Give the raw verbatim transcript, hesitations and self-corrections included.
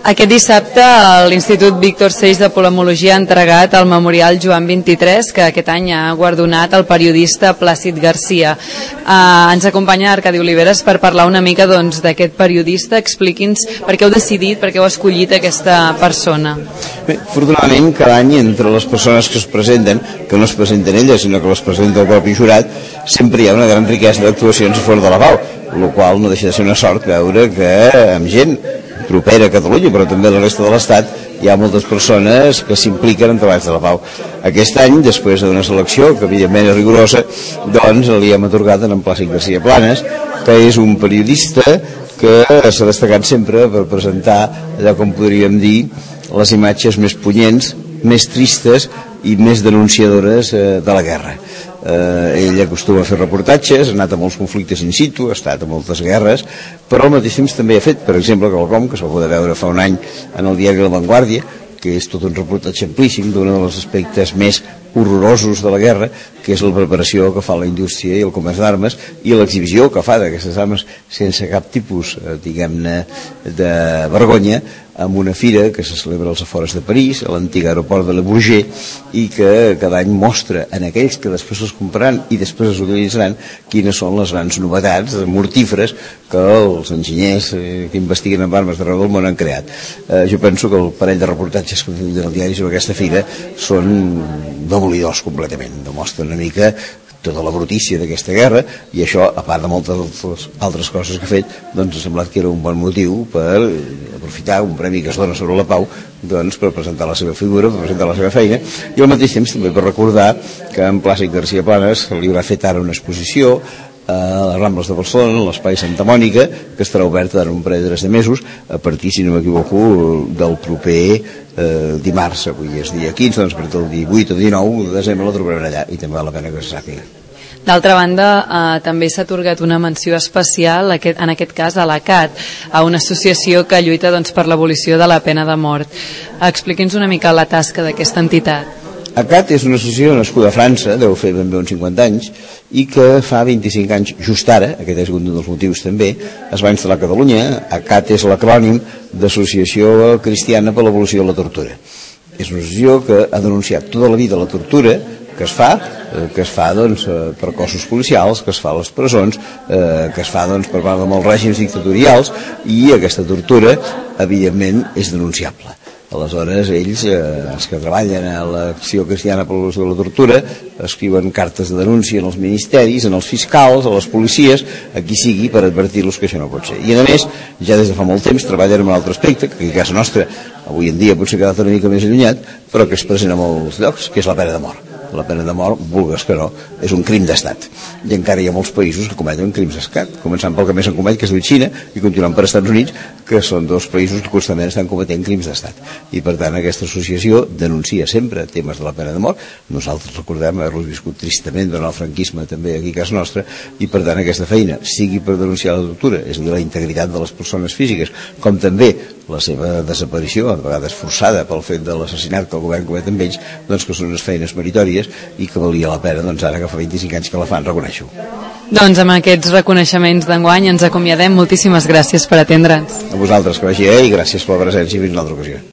Aquest dissabte l'Institut Víctor Seix de Polemologia ha entregat el Memorial Joan vint-i-tres, que aquest any ha guardonat el periodista Plàcid Garcia. Uh, ens acompanya Arcadi Oliveres per parlar una mica doncs, d'aquest periodista. Expliqui'ns per què heu decidit, per què heu escollit aquesta persona. Bé, afortunadament, cada any entre les persones que es presenten, que no es presenten elles, sinó que les presenta el propi jurat, sempre hi ha una gran riquesa d'actuacions a fora de la pau, el qual no deixa de ser una sort veure que amb gent propera a Catalunya, però també a la resta de l'Estat, hi ha moltes persones que s'impliquen en treballs de la pau. Aquest any, després d'una selecció, que evidentment és rigorosa, doncs li hem atorgat en Plàcid Garcia Planas, que és un periodista que s'ha destacat sempre per presentar allò com podríem dir les imatges més punyents, més tristes i més denunciadores de la guerra. Eh, ell acostuma a fer reportatges, ha anat a molts conflictes in situ, ha estat a moltes guerres, però al mateix temps també ha fet, per exemple, quelcom que es va poder veure fa un any en el diari La Vanguardia, que és tot un reportatge amplíssim d'un dels aspectes més horrorosos de la guerra, que és la preparació que fa la indústria i el comerç d'armes i l'exhibició que fa d'aquestes armes sense cap tipus, eh, diguem-ne, de vergonya, amb una fira que se celebra als afores de París, a l'antic aeroport de Le Bourget, i que cada any mostra en aquells que després els compraran i després els utilitzaran quines són les grans novetats mortíferes que els enginyers eh, que investiguen amb armes d'arreu del món han creat. Eh, jo penso que el parell de reportatges que tenen al diari sobre aquesta fira són demolidors completament, demostren una mica tota la brutícia d'aquesta guerra, i això, a part de moltes altres coses que ha fet, doncs ha semblat que era un bon motiu per aprofitar un premi que es dona sobre la pau, doncs per presentar la seva figura, per presentar la seva feina, i al mateix temps també per recordar que en Plàcid Garcia Planas li haurà fet ara una exposició a les Rambles de Barcelona, a l'Espai Santa Mònica, que estarà oberta durant un parell de tres de mesos, a partir, si no m'equivoco, del proper eh, dimarts, avui és dia quinze, doncs per el divuit o dinou de desembre la trobarem allà, i també val la pena que se sàpiga. D'altra banda, eh, també s'ha atorgat una menció especial, aquest, en aquest cas a l'A C A T, a una associació que lluita doncs, per l'abolició de la pena de mort. Expliqui'ns una mica la tasca d'aquesta entitat. A C A T és una associació nascuda a França, deu fer ben bé uns cinquanta anys, i que fa vint-i-cinc anys, just ara, aquest és un dels motius també, es va instal·lar a Catalunya. A C A T és l'acrònim d'Associació Cristiana per l'Abolició de la Tortura. És una associació que ha denunciat tota la vida la tortura que es fa, eh, que es fa doncs, eh, per cossos policials, que es fa a les presons, eh, que es fa doncs, per part de molts règims dictatorials, i aquesta tortura, evidentment, és denunciable. Aleshores, ells, eh, els que treballen a l'Acció Cristiana per l'Abolició de la Tortura, escriuen cartes de denúncia en els ministeris, en els fiscals, a les policies, a qui sigui, per advertir-los que això no pot ser. I a més, ja des de fa molt temps treballen en un altre aspecte, que a casa nostra avui en dia potser ha quedat una mica més allunyat, però que és present a molts llocs, que és la pena de mort. La pena de mort, vulgues que no, és un crim d'estat. I encara hi ha molts països que cometen crims d'estat, començant pel que més en comet, que es diu Xina, i continuant per Estats Units, que són dos països que constantment estan cometent crims d'estat. I per tant aquesta associació denuncia sempre temes de la pena de mort. Nosaltres recordem haver-los viscut tristament durant el franquisme també aquí a casa nostra, i per tant aquesta feina, sigui per denunciar la tortura, és a dir, la integritat de les persones físiques, com també la seva desaparició, a vegades forçada pel fet de l'assassinat que el govern comet amb ells, doncs que són unes feines meritòries i que valia la pena, doncs ara que fa vint-i-cinc anys que la fan, reconeixo. Doncs amb aquests reconeixements d'enguany ens acomiadem. Moltíssimes gràcies per atendre'ns. A vosaltres, que vagi bé, i gràcies per la presència i fins una altra ocasió.